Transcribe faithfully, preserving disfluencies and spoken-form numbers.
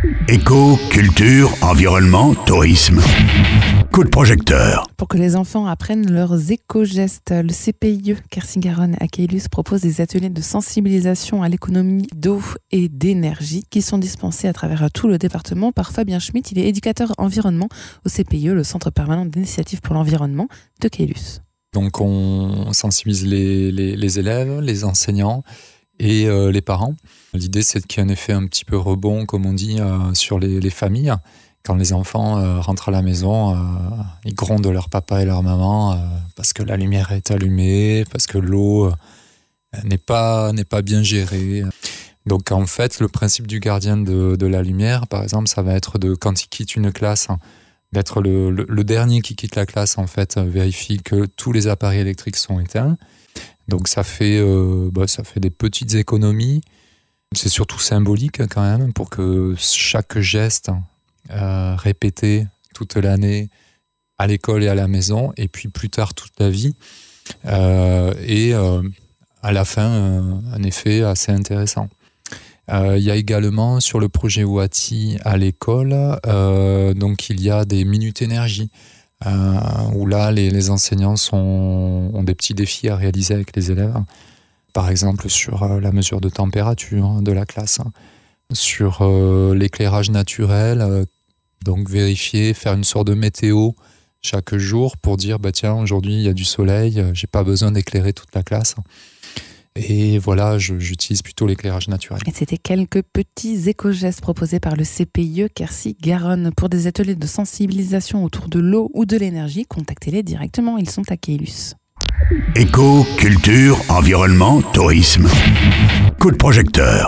Éco, culture, environnement, tourisme. Coup de projecteur. Pour que les enfants apprennent leurs éco-gestes, le C P I E Quercy-Garonne à Caylus propose des ateliers de sensibilisation à l'économie d'eau et d'énergie qui sont dispensés à travers tout le département par Fabien Schmitt. Il est éducateur environnement au C P I E, le Centre permanent d'initiative pour l'environnement de Caylus. Donc on sensibilise les, les, les élèves, les enseignants et euh, les parents. L'idée, c'est qu'il y ait un effet un petit peu rebond, comme on dit, euh, sur les, les familles. Quand les enfants euh, rentrent à la maison, euh, ils grondent leur papa et leur maman euh, parce que la lumière est allumée, parce que l'eau euh, n'est pas, n'est pas bien gérée. Donc en fait, le principe du gardien de, de la lumière, par exemple, ça va être de, quand il quitte une classe, d'être le, le, le dernier qui quitte la classe, en fait, vérifie que tous les appareils électriques sont éteints. Donc ça fait, euh, bah, ça fait des petites économies. C'est surtout symbolique quand même pour que chaque geste euh, répété toute l'année à l'école et à la maison, et puis plus tard toute la vie, euh, et euh, à la fin euh, un effet assez intéressant. Euh, il y a également sur le projet Wati à l'école, euh, donc il y a des minutes énergie. Euh, où là, les, les enseignants sont, ont des petits défis à réaliser avec les élèves. Par exemple, sur euh, la mesure de température de la classe, hein. Sur euh, l'éclairage naturel, euh, donc vérifier, faire une sorte de météo chaque jour pour dire, bah tiens, aujourd'hui, il y a du soleil, euh, j'ai pas besoin d'éclairer toute la classe. Et voilà, je, j'utilise plutôt l'éclairage naturel. Et c'était quelques petits éco-gestes proposés par le C P I E Quercy-Garonne. Pour des ateliers de sensibilisation autour de l'eau ou de l'énergie, contactez-les directement, ils sont à Caylus. Éco, culture, environnement, tourisme. Coup de projecteur.